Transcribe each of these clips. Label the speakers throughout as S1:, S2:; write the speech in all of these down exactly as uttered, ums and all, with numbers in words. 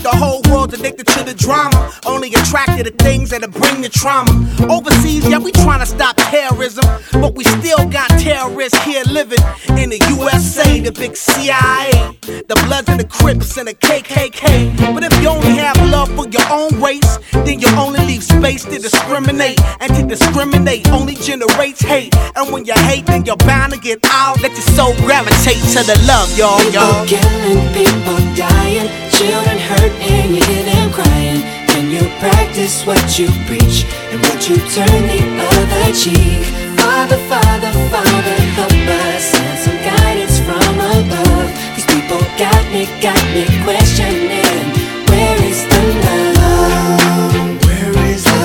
S1: The whole world's addicted to the drama, only attracted to things that'll bring the trauma. Overseas, yeah, we trying to stop terrorism, but we still got terrorists here living in the U S A, the big C I A, the Bloods and the Crips and the K K K. But if you only have love for your own race, then you only leave space to discriminate, and to discriminate only generates hate. And when you hate, then you're bound to get out. Let your soul gravitate to the love, y'all, y'all.
S2: People killing, people dying, children hurt and you hear them crying. When you practice what you preach, and would you turn the other cheek? Father, Father, Father, help us, send some guidance from above. These people got me, got me questioning, where is the love? Where is the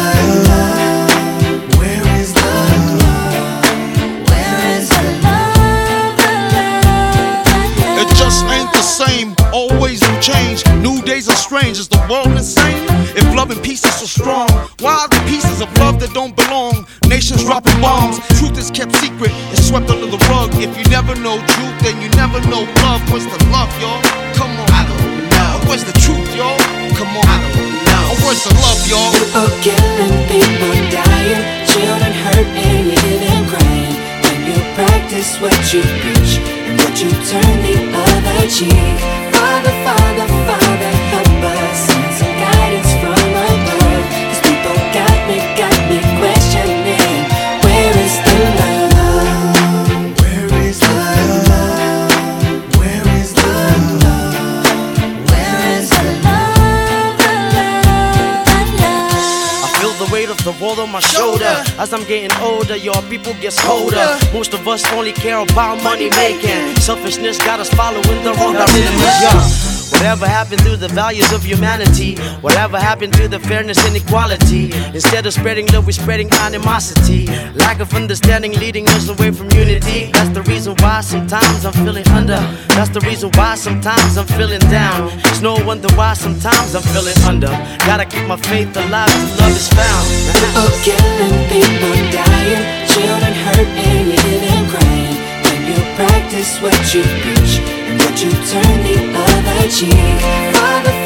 S2: love? Where is the love? Where is the love? The love, the love?
S3: It just ain't the same, always new change. New days are strange, is the world insane? If love and peace is so strong, why are there pieces of love that don't belong? Nations dropping bombs, truth is kept secret, it's swept under the rug. If you never know truth, then you never know love. Where's the love, y'all? Come on, I don't know. Where's the truth, y'all? Come on, I don't know. Oh, where's the love, y'all?
S2: People killing, people dying, children hurt and you hear them crying. When you practice what you preach, and would you turn the other cheek? Father, Father, Father, help us, send some guidance from above. These people got me, got me questioning, where is the love? Where is the love? Where is the love? Where is the love? The love, the love.
S4: I feel the weight of the world on my shoulder. As I'm getting older, your people get colder. Most of us only care about money making. Selfishness got us following the wrong direction. Yeah. Whatever happened to the values of humanity? Whatever happened to the fairness and equality? Instead of spreading love, we're spreading animosity. Lack of understanding leading us away from unity. That's the reason why sometimes I'm feeling under. That's the reason why sometimes I'm feeling down. It's no wonder why sometimes I'm feeling under. Gotta keep my faith alive till love is found.
S2: People killing, people dying, children hurt and you hear them crying. When you practice what you preach, and would you turn the other cheek? Father,